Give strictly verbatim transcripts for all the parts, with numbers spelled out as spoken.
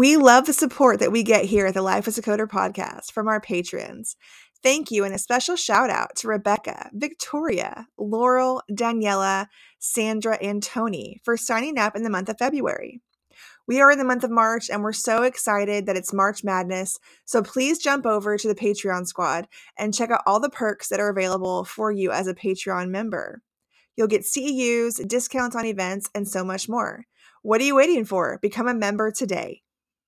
We love the support that we get here at the Life as a Coder podcast from our patrons. Thank you, and a special shout out to Rebecca, Victoria, Laurel, Daniela, Sandra, and Tony for signing up in the month of February. We are in the month of March, and we're so excited that it's March Madness, so please jump over to the Patreon squad and check out all the perks that are available for you as a Patreon member. You'll get C E Us, discounts on events, and so much more. What are you waiting for? Become a member today.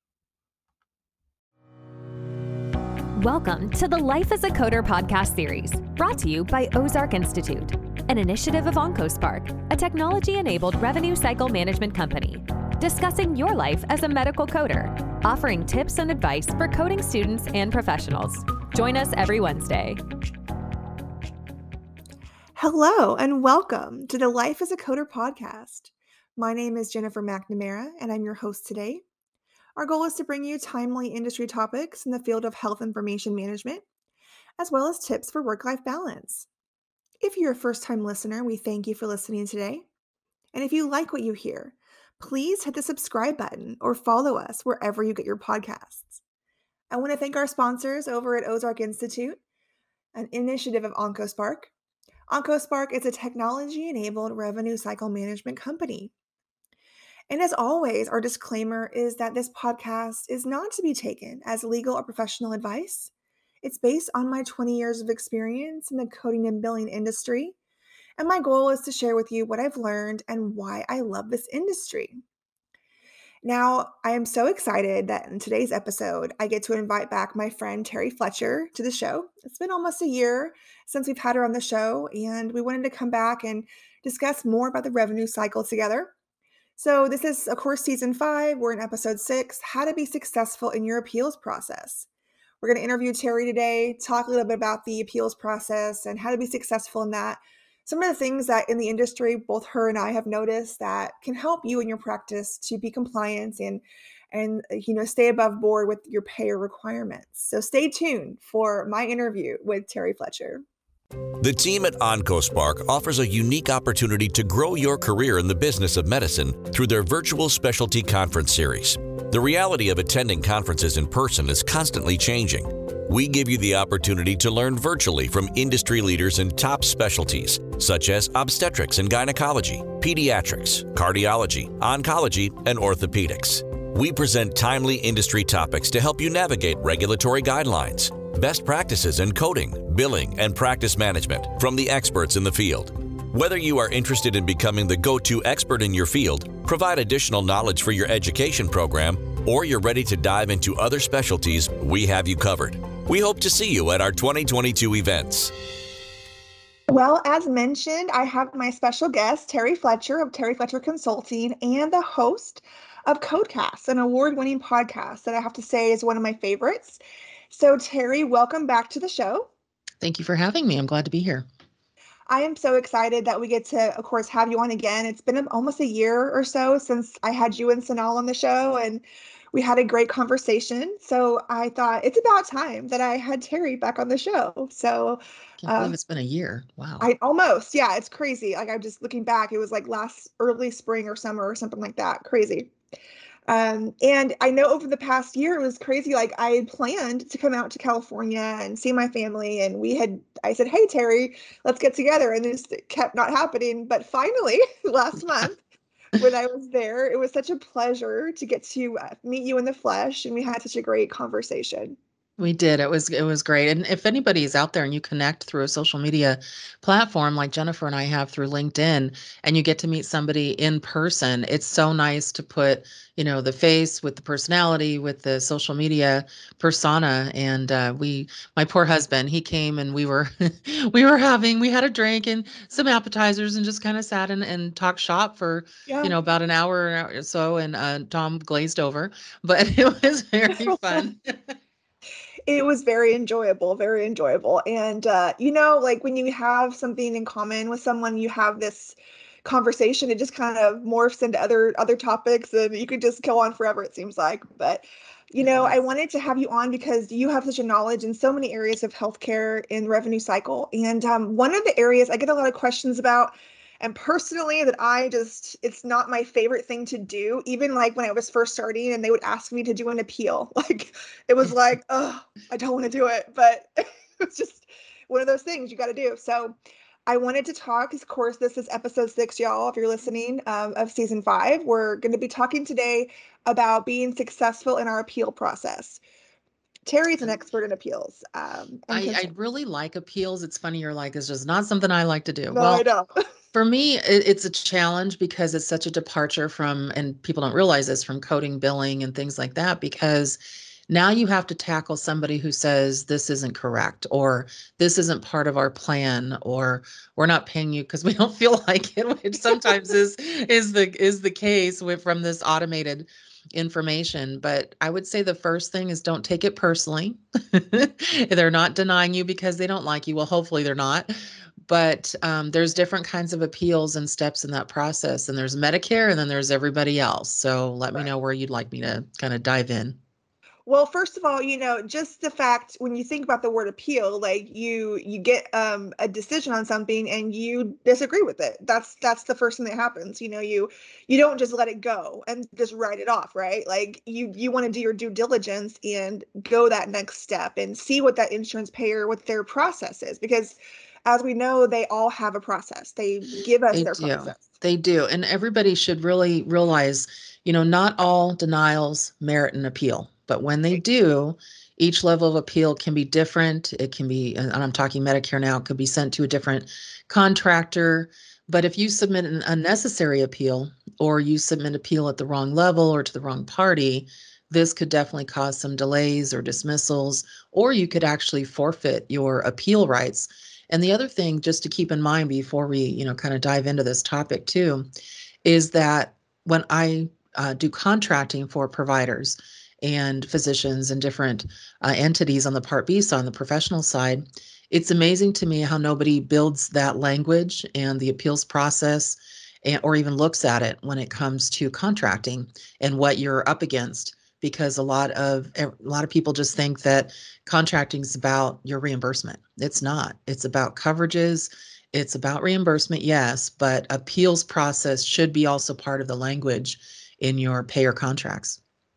Welcome to the Life as a Coder podcast series, brought to you by Ozark Institute, an initiative of OncoSpark, a technology-enabled revenue cycle management company, discussing your life as a medical coder, offering tips and advice for coding students and professionals. Join us every Wednesday. Hello, and welcome to the Life as a Coder podcast. My name is Jennifer McNamara, and I'm your host today. Our goal is to bring you timely industry topics in the field of health information management, as well as tips for work-life balance. If you're a first-time listener, we thank you for listening today. And if you like what you hear, please hit the subscribe button or follow us wherever you get your podcasts. I want to thank our sponsors over at Ozark Institute, an initiative of OncoSpark. OncoSpark is a technology-enabled revenue cycle management company. And as always, our disclaimer is that this podcast is not to be taken as legal or professional advice. It's based on my twenty years of experience in the coding and billing industry. And my goal is to share with you what I've learned and why I love this industry. Now, I am so excited that in today's episode, I get to invite back my friend Terry Fletcher to the show. It's been almost a year since we've had her on the show, and we wanted to come back and discuss more about the revenue cycle together. So this is, of course, season five. We're in episode six, how to be successful in your appeals process. We're going to interview Terry today, talk a little bit about the appeals process and how to be successful in that. Some of the things that in the industry, both her and I have noticed that can help you in your practice to be compliant and, and you know, stay above board with your payer requirements. So stay tuned for my interview with Terry Fletcher. The team at OncoSpark offers a unique opportunity to grow your career in the business of medicine through their virtual specialty conference series. The reality of attending conferences in person is constantly changing. We give you the opportunity to learn virtually from industry leaders in top specialties, such as obstetrics and gynecology, pediatrics, cardiology, oncology, and orthopedics. We present timely industry topics to help you navigate regulatory guidelines, best practices in coding, billing, and practice management from the experts in the field. Whether you are interested in becoming the go-to expert in your field, provide additional knowledge for your education program, or you're ready to dive into other specialties, we have you covered. We hope to see you at our twenty twenty-two events. Well, as mentioned, I have my special guest, Terry Fletcher of Terry Fletcher Consulting, and the host of Codecast, an award-winning podcast that I have to say is one of my favorites. So Terry, welcome back to the show. Thank you for having me. I'm glad to be here. I am so excited that we get to, of course, have you on again. It's been almost a year or so since I had you and Sanal on the show, and we had a great conversation. So I thought it's about time that I had Terry back on the show. So Can't believe uh, it's been a year. Wow. I almost, yeah, it's crazy. Like I'm just looking back, it was like last early spring or summer or something like that. Crazy. Um, and I know over the past year, it was crazy. Like I had planned to come out to California and see my family. And we had, I said, hey, Terry, let's get together. And this kept not happening. But finally, last month, when I was there, it was such a pleasure to get to uh, meet you in the flesh. And we had such a great conversation. We did. It was it was great. And if anybody's out there and you connect through a social media platform like Jennifer and I have through LinkedIn, and you get to meet somebody in person, it's so nice to put, you know, the face with the personality, with the social media persona. And uh, we, my poor husband, he came and we were we were having, we had a drink and some appetizers and just kind of sat and, and talked shop for, yeah. you know, about an hour or so. And uh, Tom glazed over, but it was very fun. It was very enjoyable, very enjoyable. And, uh, you know, like when you have something in common with someone, you have this conversation, it just kind of morphs into other other topics and you could just go on forever, it seems like. But, you know, I wanted to have you on because you have such a knowledge in so many areas of healthcare and revenue cycle. And um, one of the areas I get a lot of questions about, and personally that I just, it's not my favorite thing to do. Even like when I was first starting and they would ask me to do an appeal, like it was like, oh, I don't want to do it, but it's just one of those things you got to do. So I wanted to talk, of course, this is episode six, y'all, if you're listening, um, of season five. We're going to be talking today about being successful in our appeal process. Terry's an expert in appeals. Um, and I, I consent. really like appeals. It's funny, you're like, it's just not something I like to do. No, I Well, don't. for me, it, it's a challenge because it's such a departure from, and people don't realize this, from coding, billing, and things like that, because now you have to tackle somebody who says this isn't correct, or this isn't part of our plan, or we're not paying you because we don't feel like it, which sometimes is is the is the case with from this automated information. But I would say the first thing is don't take it personally. They're not denying you because they don't like you. Well, hopefully they're not. But um, there's different kinds of appeals and steps in that process. And there's Medicare and then there's everybody else. So let me Right. know where you'd like me to kind of dive in. Well, first of all, you know, just the fact when you think about the word appeal, like you you get um a decision on something and you disagree with it. That's that's the first thing that happens. You know, you you don't just let it go and just write it off, right? Like you you want to do your due diligence and go that next step and see what that insurance payer, what their process is, because as we know, they all have a process. They give us They their do. process. They do. And everybody should really realize, you know, not all denials merit an appeal, but when they do, each level of appeal can be different. It can be, and I'm talking Medicare now, it could be sent to a different contractor. But if you submit an unnecessary appeal or you submit appeal at the wrong level or to the wrong party, this could definitely cause some delays or dismissals, or you could actually forfeit your appeal rights. And the other thing just to keep in mind before we, you know, kind of dive into this topic too, is that when I uh, do contracting for providers and physicians and different uh, entities on the Part B side, on the professional side, it's amazing to me how nobody builds that language and the appeals process and, or even looks at it when it comes to contracting and what you're up against. Because a lot of a lot of people just think that contracting is about your reimbursement. It's not. It's about coverages. It's about reimbursement, yes, but appeals process should be also part of the language in your payer contracts.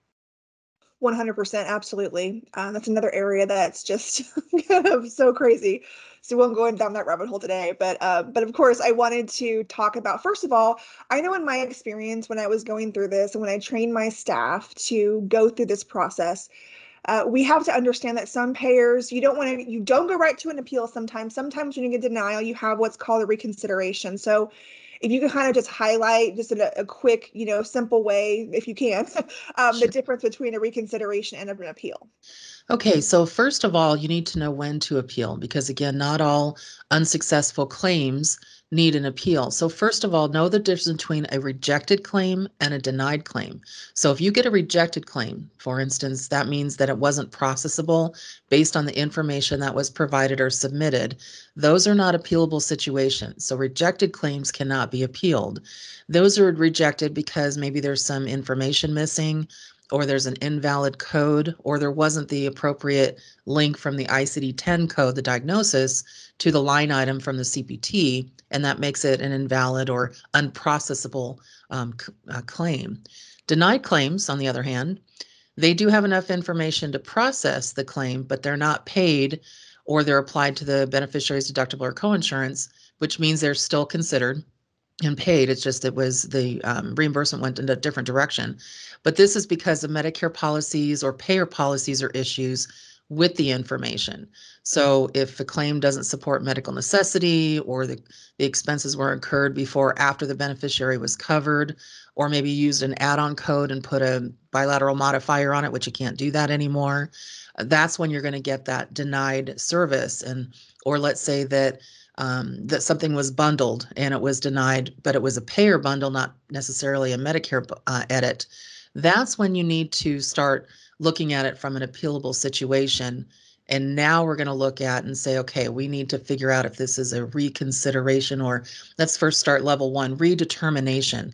one hundred percent, absolutely. Um, that's another area that's just kind of so crazy. So we won't go down that rabbit hole today. But uh, but of course, I wanted to talk about, first of all, I know in my experience when I was going through this and when I trained my staff to go through this process, uh, we have to understand that some payers, you don't want to, you don't go right to an appeal sometimes. Sometimes when you get denial, you have what's called a reconsideration. So if you can kind of just highlight just in a, a quick, you know, simple way, if you can, um, the Sure. difference between a reconsideration and an appeal. Okay, so first of all, you need to know when to appeal because, again, not all unsuccessful claims need an appeal. So, first of all, know the difference between a rejected claim and a denied claim. So, if you get a rejected claim, for instance, that means that it wasn't processable based on the information that was provided or submitted. Those are not appealable situations. So, rejected claims cannot be appealed. Those are rejected because maybe there's some information missing, or there's an invalid code, or there wasn't the appropriate link from the I C D ten code, the diagnosis, to the line item from the C P T, and that makes it an invalid or unprocessable um, c- uh, claim. Denied claims, on the other hand, they do have enough information to process the claim, but they're not paid or they're applied to the beneficiary's deductible or coinsurance, which means they're still considered and paid. It's just it was the um, reimbursement went in a different direction. But this is because of Medicare policies or payer policies or issues with the information. So if a claim doesn't support medical necessity, or the, the expenses were incurred before or after the beneficiary was covered, or maybe used an add-on code and put a bilateral modifier on it, which you can't do that anymore, that's when you're going to get that denied service. And or let's say that um, that something was bundled and it was denied, but it was a payer bundle, not necessarily a Medicare uh, edit. That's when you need to start looking at it from an appealable situation. And now we're going to look at and say, okay, we need to figure out if this is a reconsideration, or let's first start level one, redetermination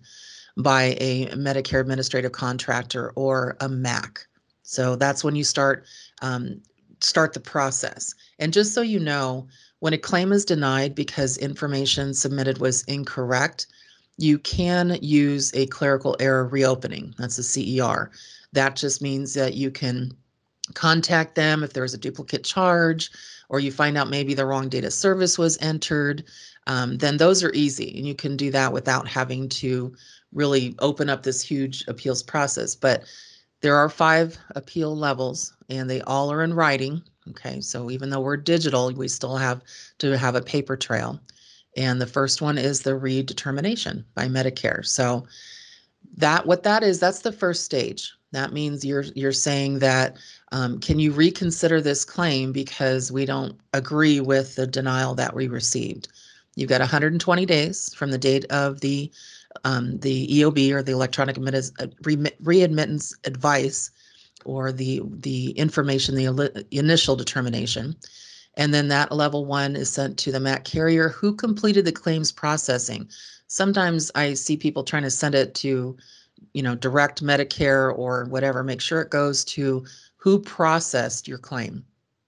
by a Medicare administrative contractor or a M A C. So that's when you start um, start the process. And just so you know, when a claim is denied because information submitted was incorrect, you can use a clerical error reopening. That's a C E R. That just means that you can contact them if there's a duplicate charge, or you find out maybe the wrong date of service was entered. Um, then those are easy, and you can do that without having to really open up this huge appeals process. But there are five appeal levels, and they all are in writing. Okay, so even though we're digital, we still have to have a paper trail. And the first one is the redetermination by Medicare. So that what that is, that's the first stage. That means you're you're saying that um, can you reconsider this claim because we don't agree with the denial that we received. You've got one hundred twenty days from the date of the um, the E O B, or the electronic admittance, uh, re- readmittance advice, or the the information, the initial determination. And then that level one is sent to the M A C carrier who completed the claims processing. Sometimes I see people trying to send it to, you know, direct Medicare or whatever. Make sure it goes to who processed your claim.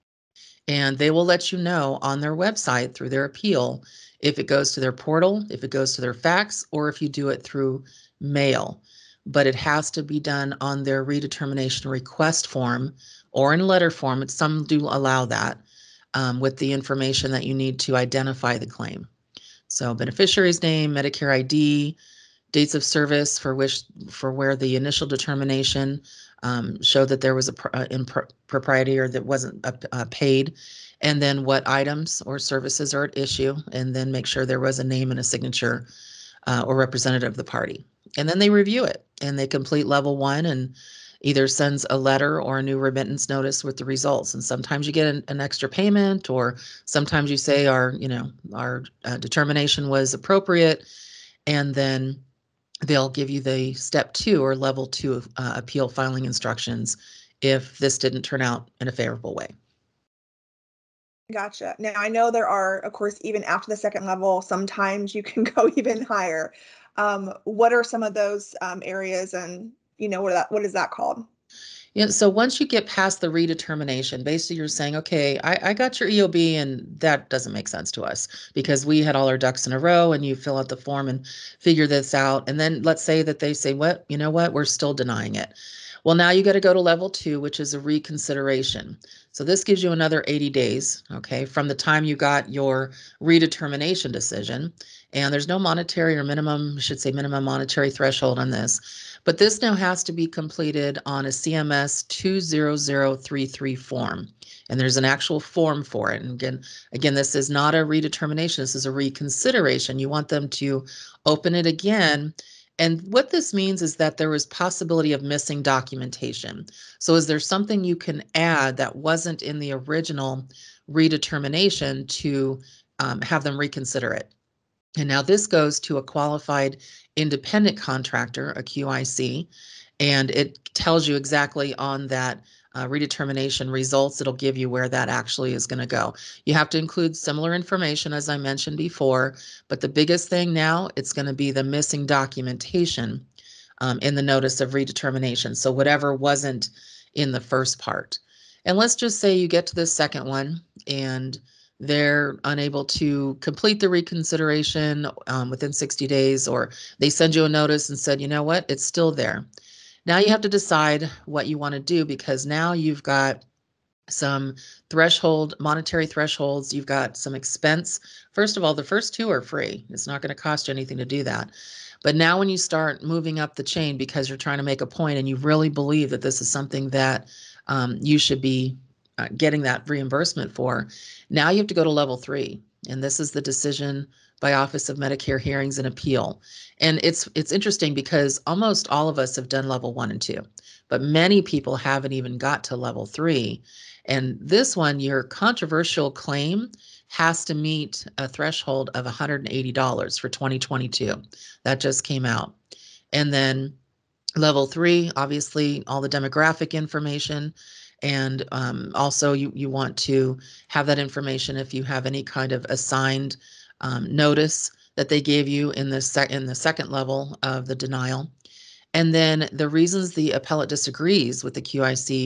And they will let you know on their website through their appeal if it goes to their portal, if it goes to their fax, or if you do it through mail. But it has to be done on their redetermination request form or in letter form. Some do allow that um, with the information that you need to identify the claim. So beneficiary's name, Medicare I D, dates of service for which for where the initial determination um, showed that there was a uh, impropriety or that wasn't uh, uh, paid, and then what items or services are at issue, and then make sure there was a name and a signature uh, or representative of the party. And then they review it and they complete level one and either sends a letter or a new remittance notice with the results. And sometimes you get an, an extra payment, or sometimes you say our, you know, our uh, determination was appropriate, and then they'll give you the step two or level two uh, appeal filing instructions if this didn't turn out in a favorable way. Gotcha. Now, I know there are, of course, even after the second level, sometimes you can go even higher. Um, what are some of those um, areas, and you know what that what is that called? Yeah, so once you get past the redetermination, basically you're saying, okay, I, I got your E O B and that doesn't make sense to us because we had all our ducks in a row, and you fill out the form and figure this out. And then let's say that they say, what, you know what, we're still denying it. Well, now you got to go to level two, which is a reconsideration. So this gives you another eighty days, okay, from the time you got your redetermination decision. And there's no monetary or minimum, I should say minimum monetary threshold on this. But this now has to be completed on a C M S two zero zero three three form. And there's an actual form for it. And again, again, this is not a redetermination. This is a reconsideration. You want them to open it again. And what this means is that there was possibility of missing documentation. So is there something you can add that wasn't in the original redetermination to um, have them reconsider it? And now this goes to a qualified independent contractor, a Q I C, and it tells you exactly on that uh, redetermination results. It'll give you where that actually is going to go. You have to include similar information, as I mentioned before, but the biggest thing now, it's going to be the missing documentation um, in the notice of redetermination. So whatever wasn't in the first part. And let's just say you get to the second one and they're unable to complete the reconsideration um, within sixty days, or they send you a notice and said, you know what, it's still there. Now you have to decide what you want to do, because now you've got some threshold, monetary thresholds. You've got some expense. First of all, the first two are free. It's not going to cost you anything to do that. But now when you start moving up the chain because you're trying to make a point and you really believe that this is something that um, you should be uh, getting that reimbursement for, now you have to go to level three. And this is the decision by Office of Medicare Hearings and Appeal. And it's it's interesting because almost all of us have done level one and two, but many people haven't even got to level three. And this one, your controversial claim has to meet a threshold of one hundred eighty dollars for twenty twenty-two. That just came out. And then level three, obviously all the demographic information. And um, also you, you want to have that information if you have any kind of assigned um, notice that they gave you in the, sec- in the second level of the denial. And then the reasons the appellate disagrees with the Q I C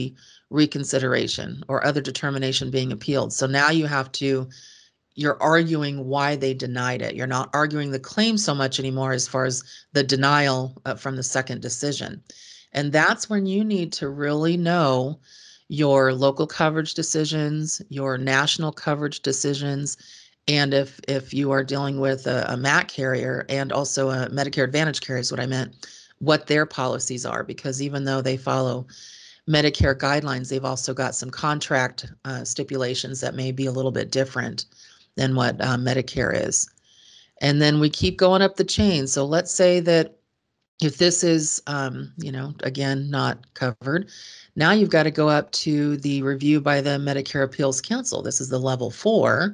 reconsideration or other determination being appealed. So now you have to, you're arguing why they denied it. You're not arguing the claim so much anymore as far as the denial uh, from the second decision. And that's when you need to really know your local coverage decisions, your national coverage decisions, and if if you are dealing with a, a M A C carrier and also a Medicare Advantage carrier is what I meant, what their policies are, because even though they follow Medicare guidelines, they've also got some contract uh, stipulations that may be a little bit different than what uh, Medicare is. And then we keep going up the chain. So let's say that if this is, um, you know, again, not covered, now you've got to go up to the review by the Medicare Appeals Council. This is the level four.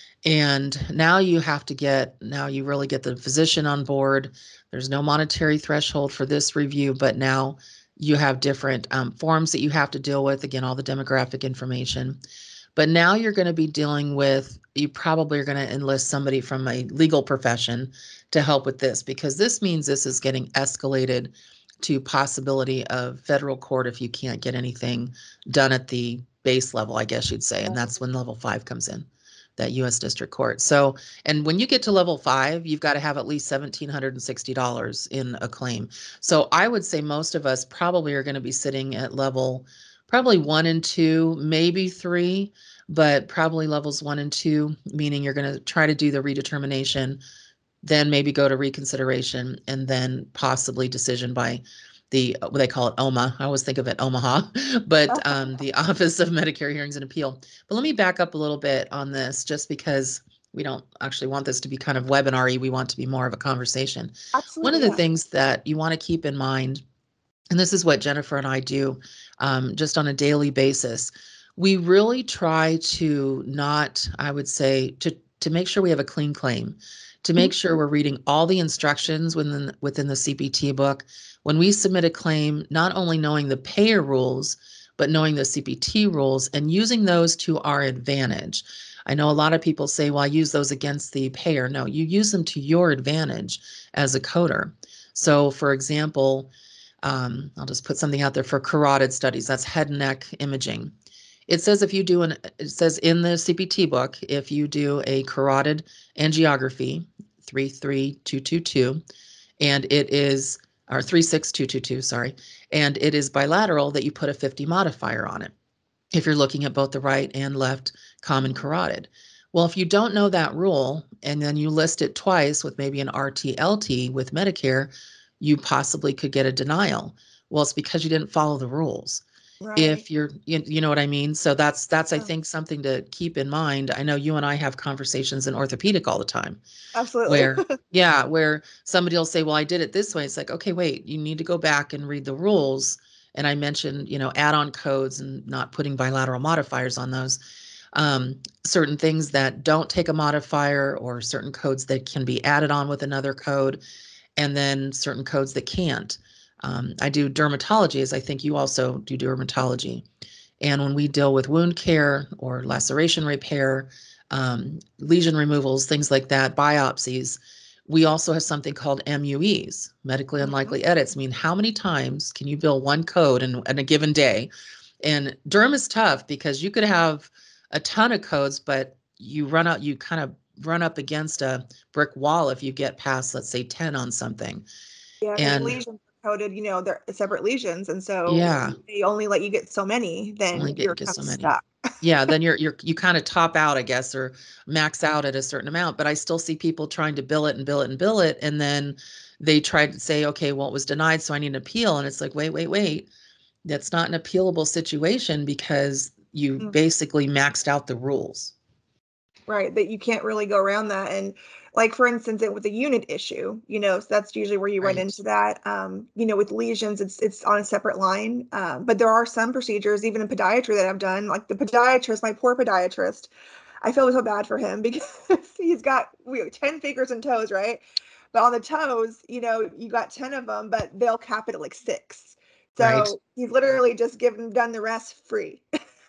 And now you have to get, now you really get the physician on board. There's no monetary threshold for this review, but now you have different um, forms that you have to deal with. Again, all the demographic information. But now you're going to be dealing with, you probably are going to enlist somebody from a legal profession to help with this, because this means this is getting escalated to possibility of federal court if you can't get anything done at the base level, I guess you'd say. And that's when level five comes in, that U S District Court. So, and when you get to level five, you've got to have at least one thousand seven hundred sixty dollars in a claim. So I would say most of us probably are going to be sitting at level probably one and two, maybe three, but probably levels one and two, meaning you're going to try to do the redetermination, then maybe go to reconsideration, and then possibly decision by the, what they call it, O M A. I always think of it Omaha, but um, the Office of Medicare Hearings and Appeal. But let me back up a little bit on this, just because we don't actually want this to be kind of webinar-y. We want to be more of a conversation. Absolutely. One of the Yeah. things that you want to keep in mind, and this is what Jennifer and I do um, just on a daily basis, we really try to not, I would say, to, to make sure we have a clean claim, to make sure we're reading all the instructions within, within the C P T book. When we submit a claim, not only knowing the payer rules, but knowing the C P T rules and using those to our advantage. I know a lot of people say, well, I use those against the payer. No, you use them to your advantage as a coder. So for example, um, I'll just put something out there for carotid studies. That's head and neck imaging. It says if you do an, it says in the C P T book, if you do a carotid angiography, three three two two two, and it is, or three six two two two, sorry, and it is bilateral, that you put a fifty modifier on it if you're looking at both the right and left common carotid. Well, if you don't know that rule, and then you list it twice with maybe an R T L T with Medicare, you possibly could get a denial. Well, it's because you didn't follow the rules. Right. If you're, you, you know what I mean? So that's, that's, I Yeah. think, something to keep in mind. I know you and I have conversations in orthopedic all the time Absolutely. where, yeah, where somebody will say, well, I did it this way. It's like, okay, wait, you need to go back and read the rules. And I mentioned, you know, add-on codes and not putting bilateral modifiers on those. Um, certain things that don't take a modifier, or certain codes that can be added on with another code, and then certain codes that can't. Um, I do dermatology, as I think you also do dermatology. And when we deal with wound care or laceration repair, um, lesion removals, things like that, biopsies, we also have something called M U Es, medically unlikely Mhm. edits. I mean, how many times can you bill one code in, in a given day? And derm is tough because you could have a ton of codes, but you run out, you kind of run up against a brick wall if you get past, let's say, ten on something. Yeah, because And lesions are coded, you know, they're separate lesions, and so yeah, they only let you get so many, only then get, you're get kind so of many. stuck. Yeah, then you're you're you kind of top out, I guess, or max out at a certain amount. But I still see people trying to bill it and bill it and bill it, and then they try to say, okay, well, it was denied, so I need an appeal. And it's like, wait, wait, wait. That's not an appealable situation because you Mm. basically maxed out the rules. Right, that you can't really go around that. And like, for instance, it with a unit issue, you know, so that's usually where you run Right. into that. Um, you know, with lesions, it's it's on a separate line. Um, but there are some procedures, even in podiatry, that I've done. Like the podiatrist, my poor podiatrist, I feel so bad for him because he's got we have ten fingers and toes, right? But on the toes, you know, you got ten of them, but they'll cap it at like six. Right. So he's literally just given done the rest free.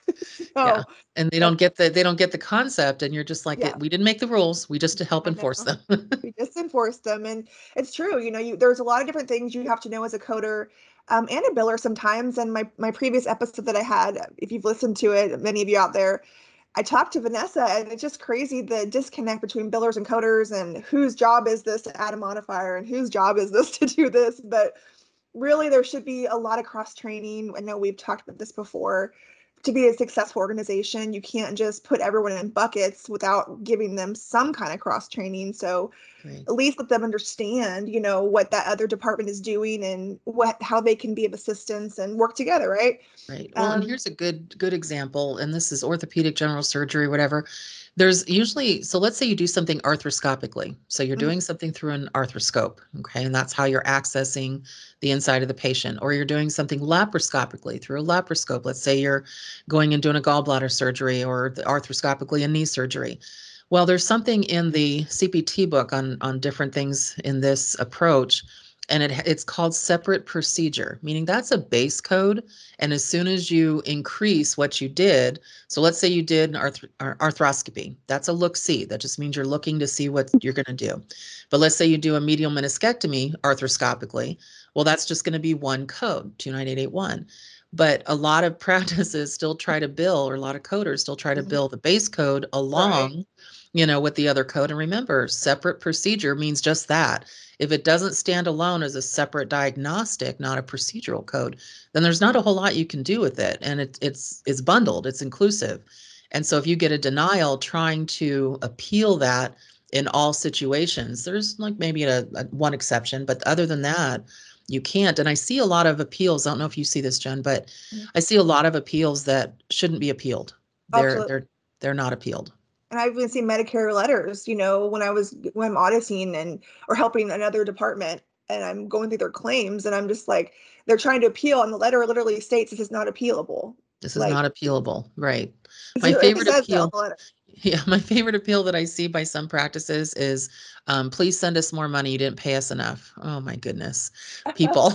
Yeah. So And they that's, don't get the they don't get the concept, and you're just like, yeah, it, we didn't make the rules. We just to help I enforce know. them. We just enforce them, and it's true, you know, you there's a lot of different things you have to know as a coder. um, and a biller sometimes. And my, my previous episode that I had, if you've listened to it, many of you out there, I talked to Vanessa, and it's just crazy the disconnect between billers and coders, and whose job is this to add a modifier and whose job is this to do this. But really, there should be a lot of cross training. I know we've talked about this before. To be a successful organization, you can't just put everyone in buckets without giving them some kind of cross training. So Great. at least let them understand, you know, what that other department is doing and what how they can be of assistance and work together, right? Right. Well, and Um, here's a good good example, and this is orthopedic general surgery, whatever. There's usually, so let's say you do something arthroscopically. So you're mhm, doing something through an arthroscope, okay? And that's how you're accessing the inside of the patient. Or you're doing something laparoscopically through a laparoscope. Let's say you're going and doing a gallbladder surgery, or the arthroscopically a knee surgery. Well, there's something in the C P T book on on different things in this approach, and it it's called separate procedure, meaning that's a base code. And as soon as you increase what you did, so let's say you did an arth- arthroscopy, that's a look-see. That just means you're looking to see what you're going to do. But let's say you do a medial meniscectomy arthroscopically, well, that's just going to be one code, two nine eight eight one. But a lot of practices still try to bill, or a lot of coders still try to mhm, bill the base code right. along, you know, with the other code. And remember, separate procedure means just that. If it doesn't stand alone as a separate diagnostic, not a procedural code, then there's not a whole lot you can do with it. And it, it's it's bundled, it's inclusive. And so if you get a denial trying to appeal that in all situations, there's like maybe a, a one exception, but other than that, you can't. And I see a lot of appeals. I don't know if you see this, Jen, but Mhm. I see a lot of appeals that shouldn't be appealed. They're Absolutely. they're they're not appealed. And I've even seen Medicare letters, you know, when I was when I'm auditing and or helping another department, and I'm going through their claims, and I'm just like, they're trying to appeal, and the letter literally states this is not appealable. This is Like, not appealable, right? it My literally favorite says that on appeal, the letter. yeah, my favorite appeal that I see by some practices is, um, please send us more money. You didn't pay us enough. Oh my goodness, people.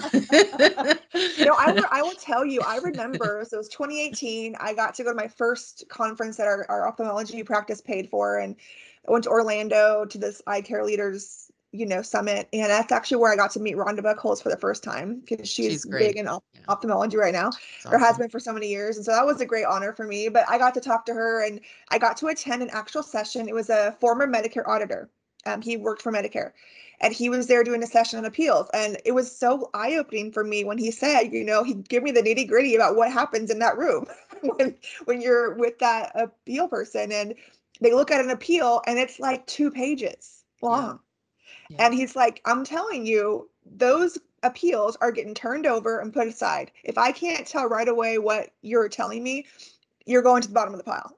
You know, I will, I will tell you, I remember, so it was twenty eighteen. I got to go to my first conference that our, our ophthalmology practice paid for. And I went to Orlando to this eye care leaders, you know, summit. And that's actually where I got to meet Rhonda Buckholz for the first time, because she's She's big great. in op- Yeah, ophthalmology right now, it's or has awesome. been for so many years. And so that was a great honor for me. But I got to talk to her, and I got to attend an actual session. It was a former Medicare auditor. Um, he worked for Medicare, and he was there doing a session on appeals. And it was so eye-opening for me when he said, you know, he'd give me the nitty-gritty about what happens in that room when when you're with that appeal person, and they look at an appeal and it's like two pages Yeah, long. yeah, And he's like, I'm telling you, those appeals are getting turned over and put aside. If I can't tell right away what you're telling me, you're going to the bottom of the pile.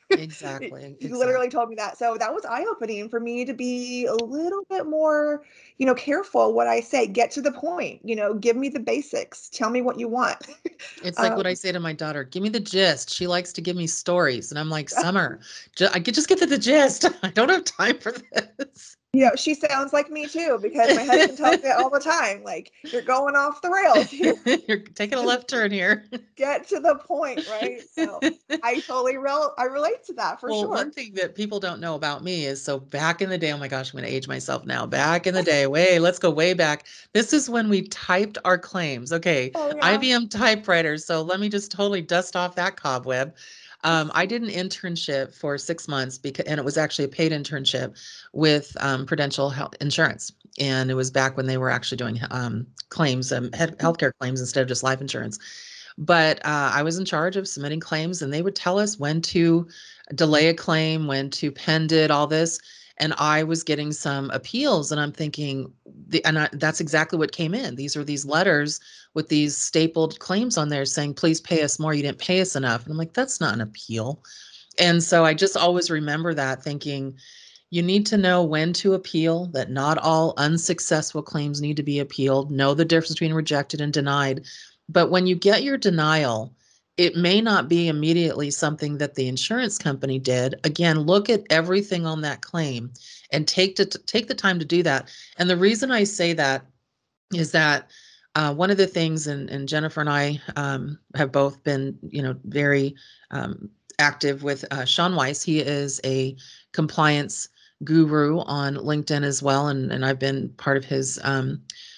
exactly, He literally exactly. told me that. So that was eye-opening for me to be a little bit more, you know, careful what I say. Get to the point, you know, give me the basics. Tell me what you want. It's like um, what I say to my daughter, give me the gist. She likes to give me stories. And I'm like, Summer, ju- I could just get to the gist. I don't have time for this. you know, she sounds like me too, because my husband tells me all the time, like, you're going off the rails here. You're taking a Just left turn here. get to the point, right? So I totally rel I relate to that for Well, one sure. thing that people don't know about me is, so back in the day, oh my gosh, I'm going to age myself now. Back in the day, way, let's go way back. This is when we typed our claims. Okay, Oh yeah. I B M typewriters. So let me just totally dust off that cobweb. Um, I did an internship for six months because, and it was actually a paid internship with um, Prudential Health Insurance. And it was back when they were actually doing um, claims, um, health healthcare claims instead of just life insurance. But uh, I was in charge of submitting claims, and they would tell us when to delay a claim, when to pend it, all this. And I was getting some appeals, and I'm thinking, the, and I, that's exactly what came in. These are these letters with these stapled claims on there saying, please pay us more. You didn't pay us enough. And I'm like, that's not an appeal. And so I just always remember that, thinking, you need to know when to appeal, that not all unsuccessful claims need to be appealed. Know the difference between rejected and denied. But when you get your denial, it may not be immediately something that the insurance company did. Again, look at everything on that claim and take to take the time to do that. And the reason I say that is that uh, one of the things, and, and Jennifer and I um, have both been, you know, very um, active with uh, Sean Weiss. He is a compliance guru on LinkedIn as well, and and I've been part of his um,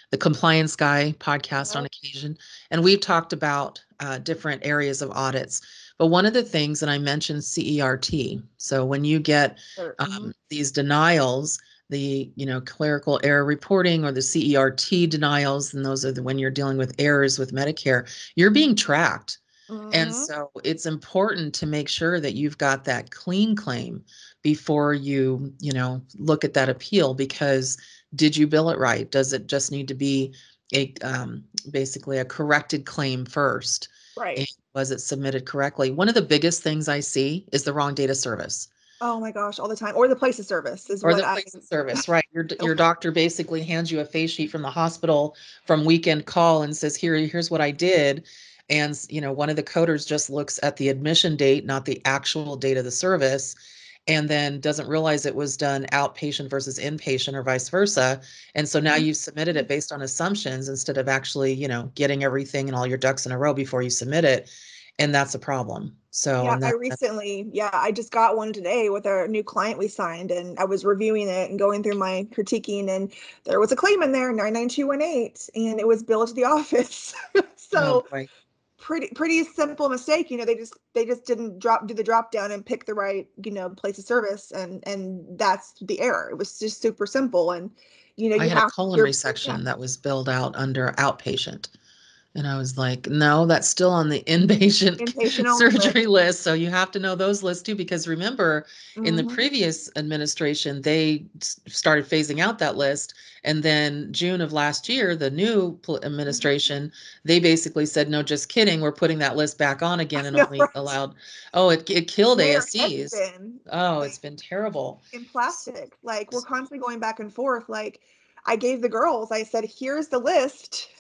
the Compliance Guy podcast Yeah. on occasion, and we've talked about uh, different areas of audits. But one of the things, and I mentioned C E R T. So when you get Sure. um, Mhm. these denials, the you know clerical error reporting or the C E R T denials, and those are the when you're dealing with errors with Medicare, you're being tracked. And Mhm. so it's important to make sure that you've got that clean claim before you, you know, look at that appeal, because did you bill it right? Does it just need to be a um, basically a corrected claim first? And Right. was it submitted correctly? One of the biggest things I see is the wrong date of service. Oh my gosh, all the time. Or the place of service is Or what the I place of service, right? Your your doctor basically hands you a face sheet from the hospital from weekend call and says, "Here, here's what I did." And you know, one of the coders just looks at the admission date, not the actual date of the service, and then doesn't realize it was done outpatient versus inpatient or vice versa. And so now you've submitted it based on assumptions instead of actually, you know, getting everything and all your ducks in a row before you submit it. And that's a problem. So, Yeah, and I that, recently, yeah, I just got one today with a new client we signed, and I was reviewing it and going through my critiquing, and there was a claim in there, nine nine two one eight, and it was billed to the office. oh So boy. pretty pretty simple mistake. You know, they just they just didn't drop do the drop down and pick the right, you know, place of service, and and that's the error. It was just super simple, and you know, I you had a have colon your yeah, resection that was billed out under outpatient. And I was like, no, that's still on the inpatient inpatient only surgery list. list. So you have to know those lists too, because remember, in the Hmm. previous administration, they s- started phasing out that list. And then June of last year, the new pl- administration, they basically said, no, just kidding. We're putting that list back on again and No, only right. allowed, oh, it, it killed There has A S Cs. been Oh, it's like been terrible. in plastic. Like we're constantly going back and forth. Like I gave the girls, I said, here's the list.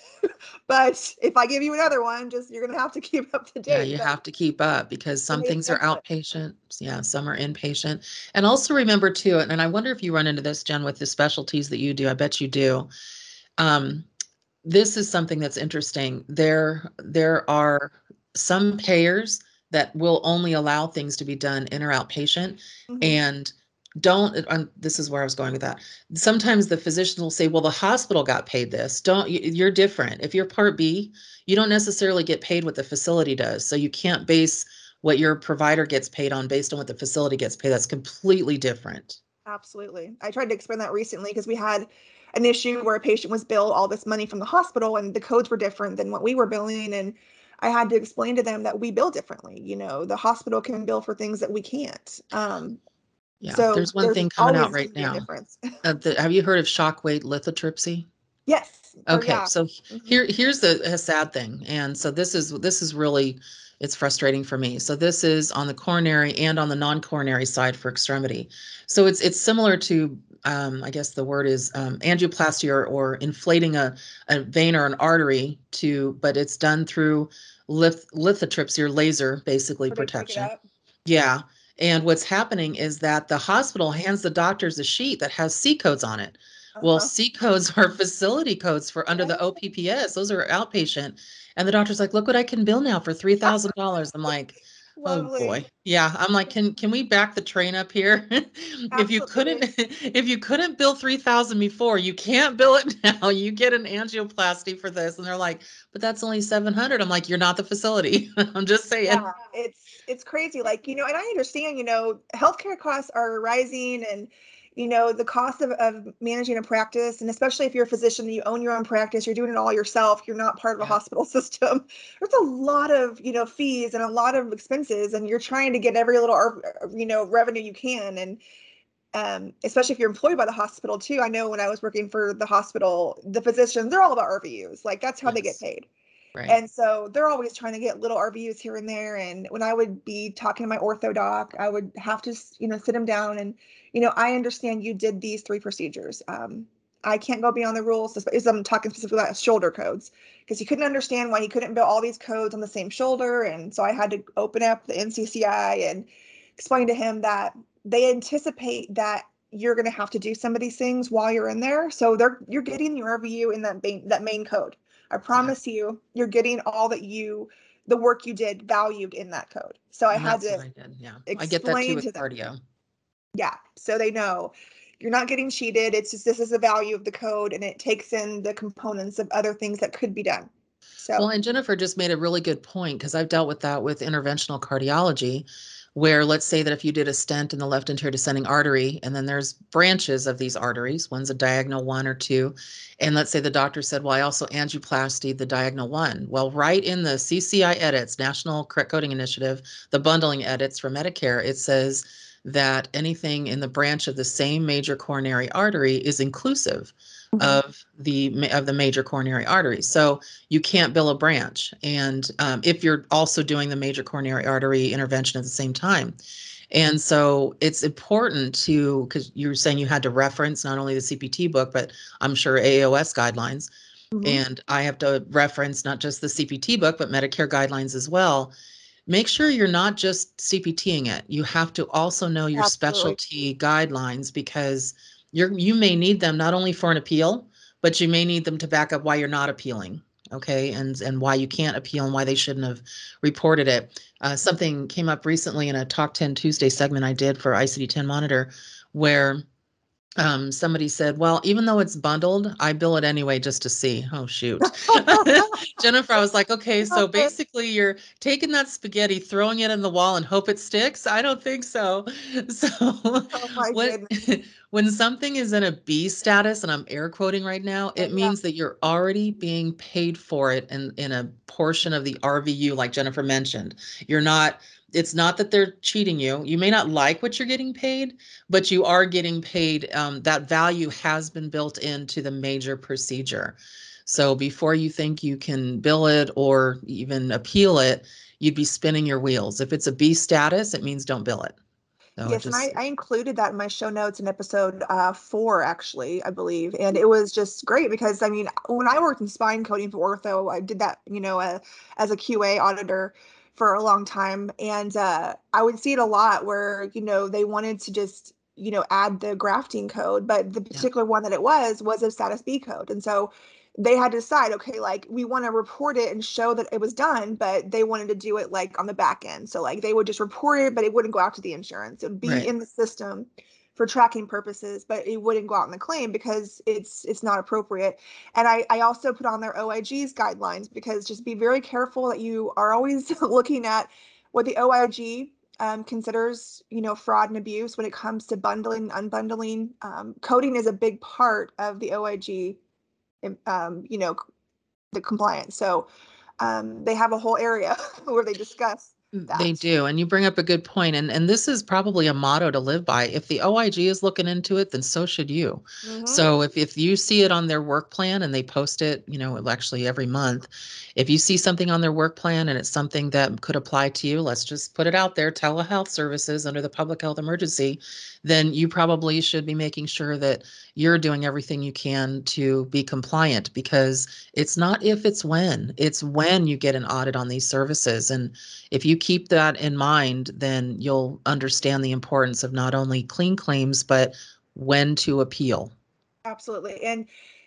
But if I give you another one, just you're gonna have to keep up to Yeah, date. you But have to keep up because they some made things are schedule it. outpatient. Yeah, some are inpatient. And also remember too, and I wonder if you run into this, Jen, with the specialties that you do. I bet you do. Um, this is something that's interesting. There, there are some payers that will only allow things to be done in or outpatient, Mhm. and don't. Um, this is where I was going with that. Sometimes the physicians will say, "Well, the hospital got paid this. Don't you- you're different. If you're Part B, you don't necessarily get paid what the facility does. So you can't base what your provider gets paid on based on what the facility gets paid. That's completely different." Absolutely. I tried to explain that recently because we had an issue where a patient was billed all this money from the hospital and the codes were different than what we were billing. And I had to explain to them that we bill differently. You know, the hospital can bill for things that we can't. Um, Yeah, so there's one there's thing coming out always going right to be a now. difference. Uh, the, have you heard of shock wave lithotripsy? Yes. For Okay, yeah. so Hmm. here here's the a sad thing. And so this is this is really it's frustrating for me. So this is on the coronary and on the non-coronary side for extremity. So it's it's similar to um, I guess the word is um, angioplasty or, or inflating a, a vein or an artery to, but it's done through lith, lithotripsy or laser basically Where they pick it protection. up. Yeah. And what's happening is that the hospital hands the doctors a sheet that has C codes on it. Well, Uh-huh. C codes are facility codes for under Yeah. the O P P S. Those are outpatient. And the doctor's like, look what I can bill now for three thousand dollars. I'm like, oh Lovely. boy. Yeah. I'm like, can can we back the train up here? If you couldn't Absolutely. if you couldn't bill three thousand before, you can't bill it now. You get an angioplasty for this. And they're like, but that's only seven hundred. I'm like, you're not the facility. I'm just saying. Yeah, it's it's crazy. Like, you know, and I understand, you know, healthcare costs are rising and, you know, the cost of, of managing a practice, and especially if you're a physician, you own your own practice, you're doing it all yourself, you're not part of a Yeah. hospital system. There's a lot of, you know, fees and a lot of expenses, and you're trying to get every little, ar- you know, revenue you can. And um, especially if you're employed by the hospital too. I know when I was working for the hospital, the physicians, they're all about R V Us. Like that's how they get Yes. paid. Right. And so they're always trying to get little R V Us here and there. And when I would be talking to my ortho doc, I would have to, you know, sit him down and, you know, I understand you did these three procedures. Um, I can't go beyond the rules. As I'm talking specifically about shoulder codes, because he couldn't understand why he couldn't build all these codes on the same shoulder. And so I had to open up the N C C I and explain to him that they anticipate that you're going to have to do some of these things while you're in there. So they're you're getting your R V U in that main, that main code. I Yeah. promise you, you're getting all that you, the work you did valued in that code. So I And had that's what to I did. Yeah. I get that too explain with to them. cardio. Yeah. So they know, you're not getting cheated. It's just, this is the value of the code, and it takes in the components of other things that could be done. So, Well, and Jennifer just made a really good point, because I've dealt with that with interventional cardiology, where let's say that if you did a stent in the left anterior descending artery, and then there's branches of these arteries, one's a diagonal one or two, and let's say the doctor said, well, I also angioplasty the diagonal one. Well, right in the C C I edits, National Correct Coding Initiative, the bundling edits for Medicare, it says that anything in the branch of the same major coronary artery is inclusive of the of the major coronary artery. So you can't bill a branch. And um, if you're also doing the major coronary artery intervention at the same time. And so it's important to, because you were saying you had to reference not only the C P T book, but I'm sure A A O S guidelines. Mm-hmm. And I have to reference not just the C P T book, but Medicare guidelines as well. Make sure you're not just CPTing it. You have to also know your Absolutely. Specialty guidelines, because you're, you may need them not only for an appeal, but you may need them to back up why you're not appealing. Okay. And, and why you can't appeal and why they shouldn't have reported it. Uh, something came up recently in a Talk ten Tuesday segment I did for I C D ten Monitor, where um, somebody said, well, even though it's bundled, I bill it anyway just to see. Oh, shoot. Jennifer, I was like, okay, so basically you're taking that spaghetti, throwing it in the wall and hope it sticks? I don't think so. So oh when, when something is in a B status, and I'm air quoting right now, it yeah. means that you're already being paid for it in, in a portion of the R V U, like Jennifer mentioned. You're not It's not that they're cheating you. You may not like what you're getting paid, but you are getting paid. Um, that value has been built into the major procedure. So before you think you can bill it or even appeal it, you'd be spinning your wheels. If it's a B status, it means don't bill it. So yes, just, and I, I included that in my show notes in episode uh, four, actually, I believe. And it was just great because, I mean, when I worked in spine coding for ortho, I did that, you know, uh, as a Q A auditor for a long time. And uh, I would see it a lot where, you know, they wanted to just, you know, add the grafting code, but the particular yeah. one that it was, was a status B code. And so they had to decide, okay, like we want to report it and show that it was done, but they wanted to do it like on the back end. So like they would just report it, but it wouldn't go out to the insurance. It would be right. in the system for tracking purposes, but it wouldn't go out in the claim because it's it's not appropriate. And I, I also put on their O I G's guidelines, because just be very careful that you are always looking at what the O I G um, considers, you know, fraud and abuse when it comes to bundling, unbundling. Um, coding is a big part of the O I G, um, you know, the compliance. So um, they have a whole area where they discuss that. They do. And you bring up a good point. And, and this is probably a motto to live by. If the O I G is looking into it, then so should you. Mm-hmm. So if, if you see it on their work plan and they post it, you know, actually every month, if you see something on their work plan and it's something that could apply to you, let's just put it out there, telehealth services under the public health emergency, then you probably should be making sure that you're doing everything you can to be compliant, because it's not if, it's when. It's when you get an audit on these services. And if you keep that in mind, then you'll understand the importance of not only clean claims, but when to appeal. Absolutely. And,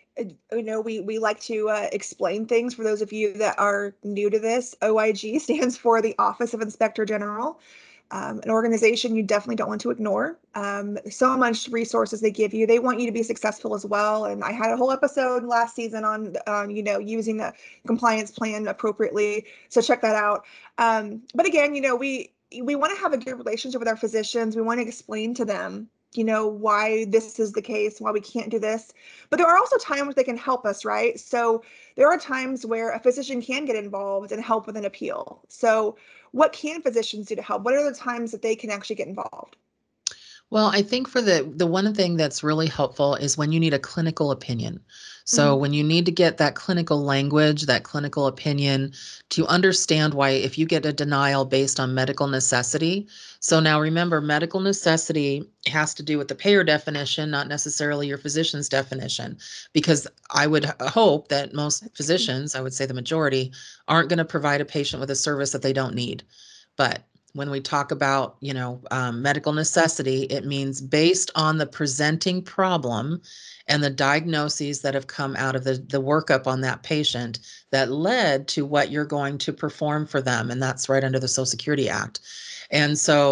you know, we, we like to uh, explain things for those of you that are new to this. O I G stands for the Office of Inspector General, um, an organization you definitely don't want to ignore. Um, so much resources they give you. They want you to be successful as well. And I had a whole episode last season on, um, you know, using the compliance plan appropriately. So check that out. Um, but again, you know, we, we want to have a good relationship with our physicians. We want to explain to them, you know, why this is the case, why we can't do this. But there are also times they can help us, right? So there are times where a physician can get involved and help with an appeal. So what can physicians do to help? What are the times that they can actually get involved? Well, I think for the the one thing that's really helpful is when you need a clinical opinion. So mm-hmm. when you need to get that clinical language, that clinical opinion to understand why, if you get a denial based on medical necessity. So now remember, medical necessity has to do with the payer definition, not necessarily your physician's definition, because I would hope that most physicians, I would say the majority, aren't going to provide a patient with a service that they don't need. But when we talk about, you know, um, medical necessity, it means based on the presenting problem and the diagnoses that have come out of the, the workup on that patient that led to what you're going to perform for them. And that's right under the Social Security Act. And so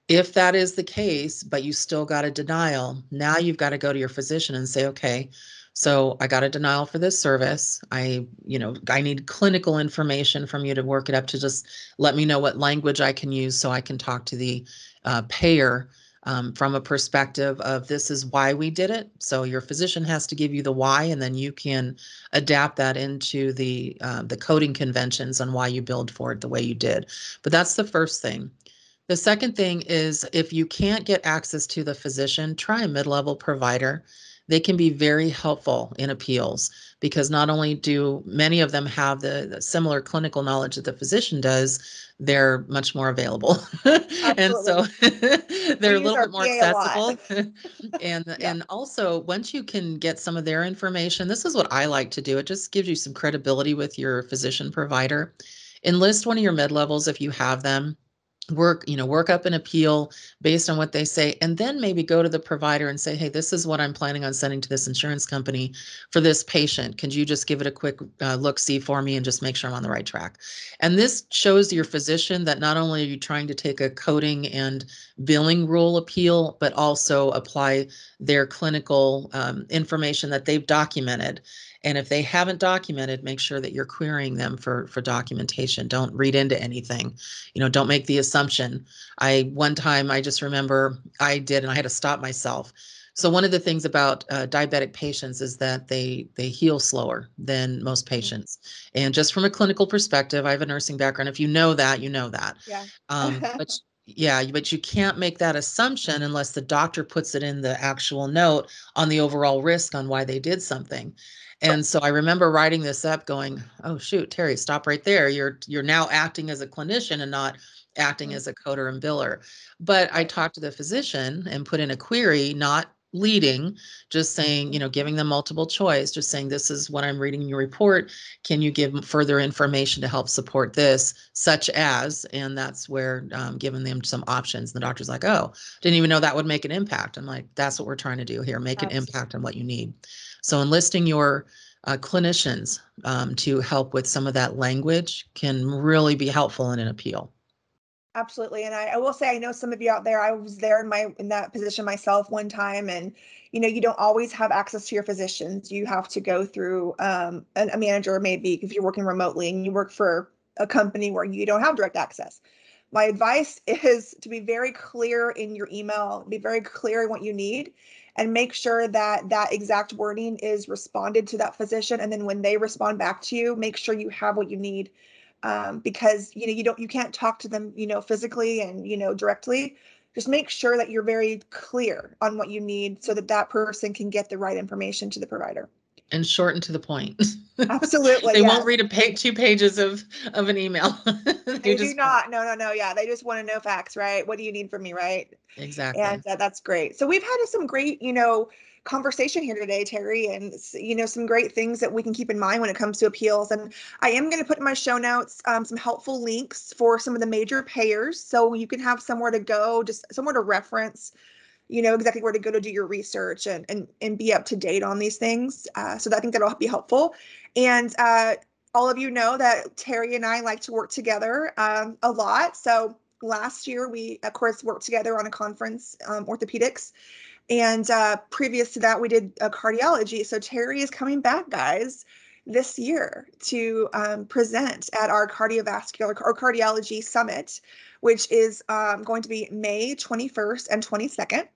If that is the case, but you still got a denial, now you've got to go to your physician and say, okay, so I got a denial for this service. I, you know, I need clinical information from you to work it up to just let me know what language I can use so I can talk to the uh, payer um, from a perspective of this is why we did it. So your physician has to give you the why, and then you can adapt that into the uh, the coding conventions on why you billed for it the way you did. But that's the first thing. The second thing is if you can't get access to the physician, try a mid-level provider. They can be very helpful in appeals because not only do many of them have the, the similar clinical knowledge that the physician does, they're much more available. And so Absolutely. they're We a use little our bit more P A a lot. accessible. And Yeah. and also once you can get some of their information, this is what I like to do. It just gives you some credibility with your physician provider. Enlist one of your mid levels if you have them, work, you know, work up an appeal based on what they say, and then maybe go to the provider and say, hey, this is what I'm planning on sending to this insurance company for this patient. Can you just give it a quick uh, look see for me and just make sure I'm on the right track? And this shows your physician that not only are you trying to take a coding and billing rule appeal, but also apply their clinical um, information that they've documented. And if they haven't documented, make sure that you're querying them for, for documentation. Don't read into anything. You know, don't make the assumption. I, one time, I just remember I did, and I had to stop myself. So one of the things about uh, diabetic patients is that they they heal slower than most patients. And just from a clinical perspective, I have a nursing background. If you know that, you know that. Yeah. Um, but yeah, but you can't make that assumption unless the doctor puts it in the actual note on the overall risk on why they did something. And so I remember writing this up going, oh shoot, Terry, stop right there. You're you're now acting as a clinician and not acting Mhm. as a coder and biller. But I Right. talked to the physician and put in a query, not leading, just saying, you know, giving them multiple choice, just saying, this is what I'm reading in your report. Can you give further information to help support this, such as, and that's where um, giving them some options. The doctor's like, oh, didn't even know that would make an impact. I'm like, that's what we're trying to do here, make an Absolutely. impact on what you need. So enlisting your uh, clinicians um, to help with some of that language can really be helpful in an appeal. Absolutely. And I, I will say, I know some of you out there, I was there in my in that position myself one time. And, you know, you don't always have access to your physicians. You have to go through um, a, a manager, maybe if you're working remotely and you work for a company where you don't have direct access. My advice is to be very clear in your email, be very clear in what you need, and make sure that that exact wording is responded to that physician. And then when they respond back to you, make sure you have what you need, um, because you know you don't you can't talk to them, you know, physically and you know directly. Just make sure that you're very clear on what you need so that that person can get the right information to the provider. And shorten to the point. Absolutely, They won't yes. read a page, two pages of of an email. You They do just won't. not. No, no, no. Yeah, they just want to know facts, right? What do you need from me, right? And Exactly. uh, that's great. So we've had some great, you know, conversation here today, Terry, and s- you know, some great things that we can keep in mind when it comes to appeals. And I am going to put in my show notes um, some helpful links for some of the major payers, so you can have somewhere to go, just somewhere to reference. You know exactly where to go to do your research and and and be up to date on these things. Uh, so I think that'll be helpful. And uh, all of you know that Terry and I like to work together um, a lot. So last year we of course worked together on a conference, um, orthopedics, and uh, previous to that we did a cardiology. So Terry is coming back, guys, this year to um, present at our cardiovascular or cardiology summit, which is um, going to be May twenty-first and twenty-second.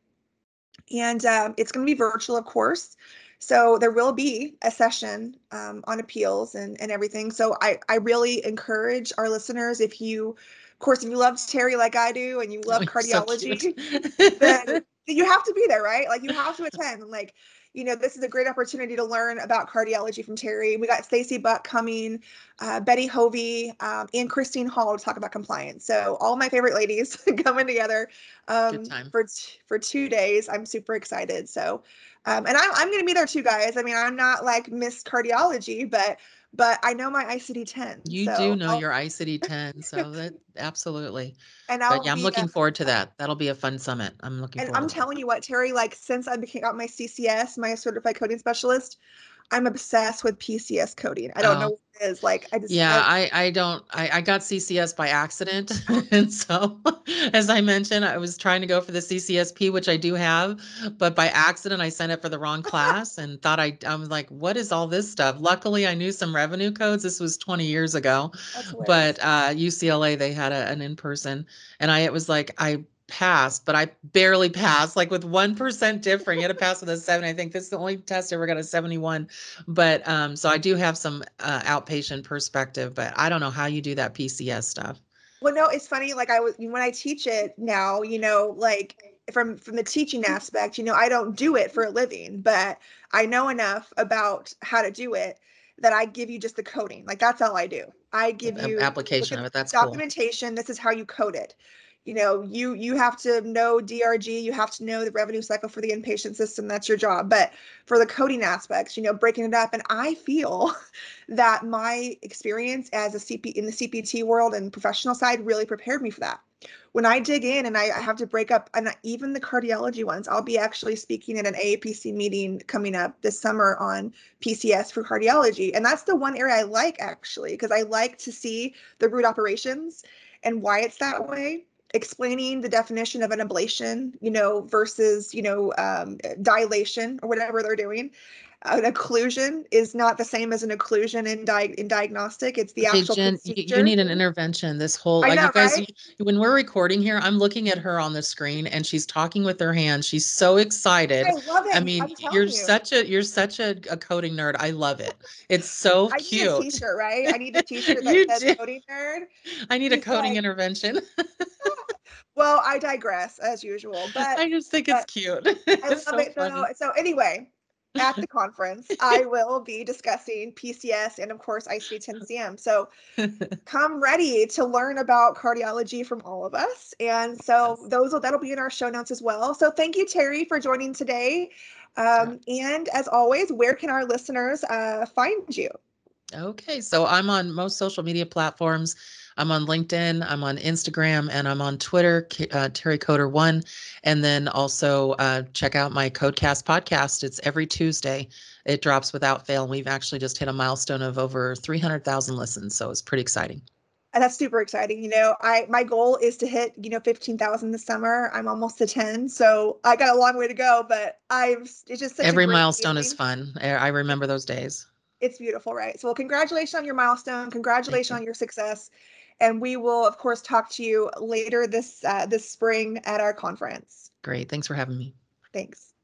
And um, it's going to be virtual, of course. So there will be a session um, on appeals and, and everything. So I, I really encourage our listeners, if you, of course, if you love Terry like I do and you Oh, love you're so cute. cardiology, then you have to be there, right? Like you have to attend. Like, you know, this is a great opportunity to learn about cardiology from Terry. We got Stacy Buck coming, uh, Betty Hovey, um, and Christine Hall to talk about compliance. So all my favorite ladies coming together Good um, time. for t- for two days. I'm super excited. So, um, and I, I'm going to be there too, guys. I mean, I'm not like Miss Cardiology, but but I know my I C D ten. You do So know I'll your I C D ten, so that absolutely. and But I'll yeah, I'm be uh, looking forward to that. That'll be a fun summit. I'm looking and forward I'm to that. telling you what, Terry, like since I became got my C C S, my certified coding specialist, I'm obsessed with P C S coding. I don't know Oh. what it is. Like, I just, Yeah, I, I I don't I I got C C S by accident. And so, as I mentioned, I was trying to go for the C C S P, which I do have, but by accident I signed up for the wrong class and thought I I was like, what is all this stuff? Luckily, I knew some revenue codes. This was twenty years ago, that's hilarious. but uh, U C L A they had a, an in-person, and I it was like I passed, but I barely passed, like with one percent different. You had to pass with a seven. I think this is the only test I ever got a seventy-one. But um, so I do have some uh, outpatient perspective, but I don't know how you do that P C S stuff. Well, no, it's funny. Like I was, when I teach it now, you know, like from, from the teaching aspect, you know, I don't do it for a living, but I know enough about how to do it that I give you just the coding. Like that's all I do. I give Um, you, look application at of the it. That's cool. documentation. This is how you code it. You know, you you have to know D R G, you have to know the revenue cycle for the inpatient system. That's your job. But for the coding aspects, you know, breaking it up. And I feel that my experience as a C P in the C P T world and professional side really prepared me for that. When I dig in and I, I have to break up, and even the cardiology ones, I'll be actually speaking at an A A P C meeting coming up this summer on P C S for cardiology. And that's the one area I like actually, because I like to see the root operations and why it's that way, explaining the definition of an ablation, you know, versus, you know, um, dilation or whatever they're doing. An occlusion is not the same as an occlusion in, di- in diagnostic. It's the Okay, actual Jen, you, you procedure. need an intervention. This whole, I uh, you know, guys, right? you, when we're recording here, I'm looking at her on the screen and she's talking with her hands. She's so I excited. love I it. mean, I'm you're telling you. such a, you're such a, a coding nerd. I love it. It's so I need a cute. t-shirt, right? I need a t-shirt that You says do. coding nerd. I need a coding Because, intervention. well, I digress as usual, but I just think it's but cute. I It's love so it. So, funny. so anyway, at the conference, I will be discussing P C S and of course I C D ten C M. So come ready to learn about cardiology from all of us. And so Yes. those will, that'll be in our show notes as well. So thank you, Terry, for joining today. Sure. Um, and as always, where can our listeners uh, find you? Okay, so I'm on most social media platforms. I'm on LinkedIn, I'm on Instagram, and I'm on Twitter, K- uh, Terry Coder One, and then also uh, check out my Codecast podcast. It's every Tuesday. It drops without fail. We've actually just hit a milestone of over three hundred thousand listens, so it's pretty exciting. And that's super exciting. You know, I my goal is to hit, you know, fifteen thousand this summer. I'm almost to ten, so I got a long way to go, but I've it's just such a Every great milestone is feeling. fun. I I remember those days. It's beautiful, right? So, well, congratulations on your milestone. Thank Congratulations you. on your success. And we will, of course, talk to you later this uh, this spring at our conference. Great. Thanks for having me. Thanks.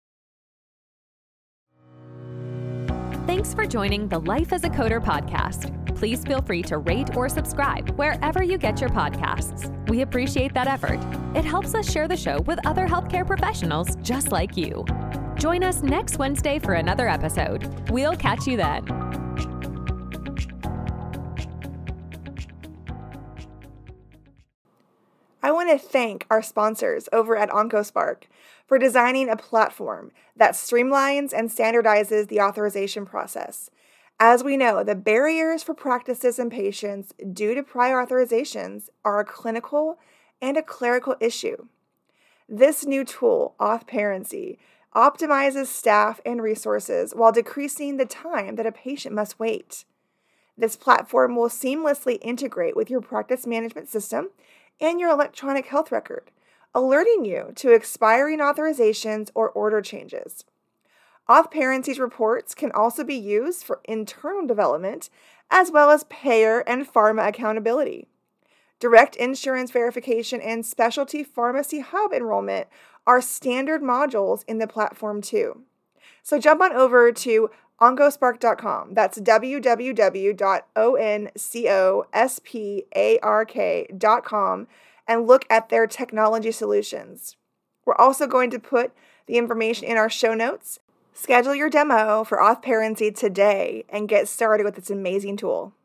Thanks for joining the Life as a Coder podcast. Please feel free to rate or subscribe wherever you get your podcasts. We appreciate that effort. It helps us share the show with other healthcare professionals just like you. Join us next Wednesday for another episode. We'll catch you then. I want to thank our sponsors over at OncoSpark for designing a platform that streamlines and standardizes the authorization process. As we know, the barriers for practices and patients due to prior authorizations are a clinical and a clerical issue. This new tool, AuthParency, optimizes staff and resources while decreasing the time that a patient must wait. This platform will seamlessly integrate with your practice management system and your electronic health record, alerting you to expiring authorizations or order changes. AuthParency's reports can also be used for internal development as well as payer and pharma accountability. Direct insurance verification and specialty pharmacy hub enrollment are standard modules in the platform too. So jump on over to oncospark dot com. That's w w w dot oncospark dot com and look at their technology solutions. We're also going to put the information in our show notes. Schedule your demo for AuthParency today and get started with this amazing tool.